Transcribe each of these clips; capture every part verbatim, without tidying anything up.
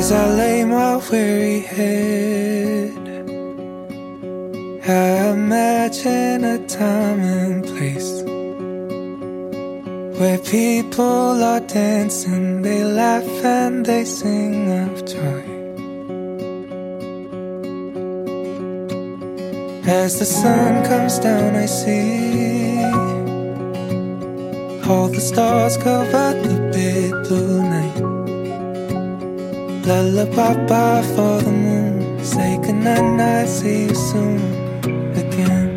As I lay my weary head, I imagine a time and place where people are dancing, they laugh and they sing of joy. As the sun comes down, I see all the stars cover the big blue night. Lullaby for the moon, say goodnight, night, see you soon again.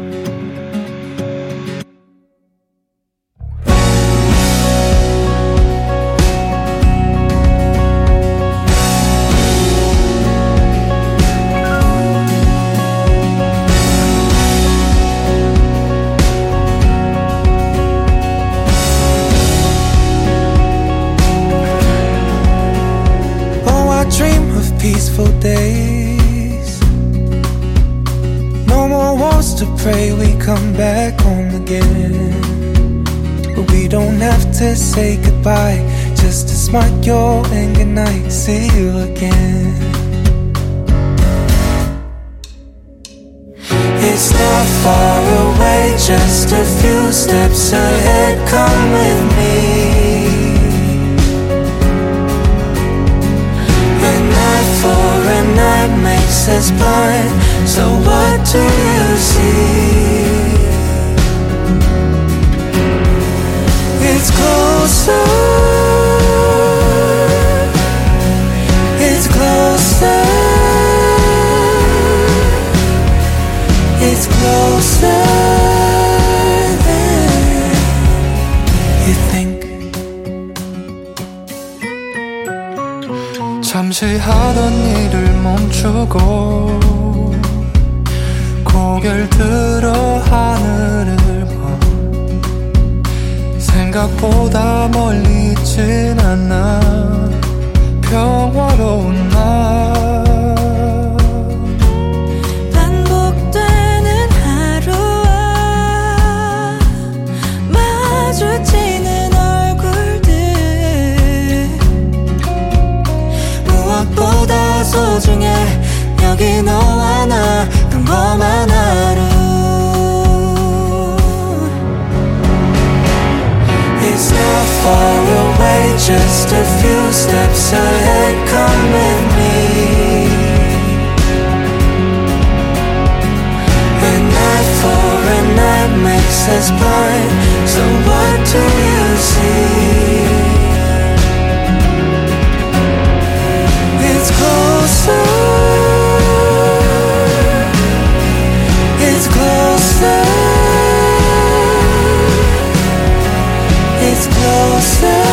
Dream of peaceful days, no more wants to pray we come back home again. But we don't have to say goodbye, just a smile, yo, and goodnight, see you again. It's not far away, just a few steps ahead, come with me. Makes us blind, so what do you see? It's closer, it's closer, it's closer than you think. 잠시 하던 일을 멈추고 고개를 들어 하늘을 봐. 생각보다 멀리 있진 않아. 평화로운 날 반복되는 하루와 마주치는 얼굴들 무엇보다 소중해 여기 너와 나 평범한 하루. It's not far away, just a few steps ahead, come with me. And night for a night makes us blind, so what do you see? It's closer, it's closer, it's closer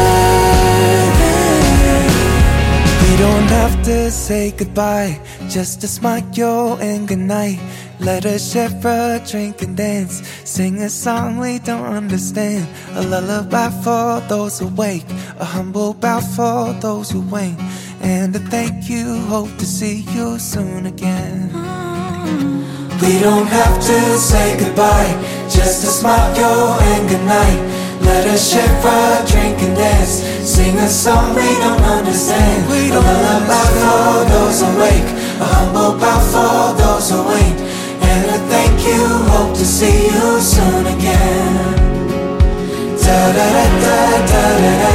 than. We don't have to say goodbye, just a smile, yo, and goodnight. Let us share a drink and dance, sing a song we don't understand. A lullaby for those awake, a humble bow for those who ain't. And a thank you, hope to see you soon again. We don't have to say goodbye, just a smile, yo, and goodnight. Let us share a drink and dance, sing a song we don't understand. We don't a lullaby for those awake, a humble bow for those who ain't. And a thank you, hope to see you soon again. Da da da da da da da.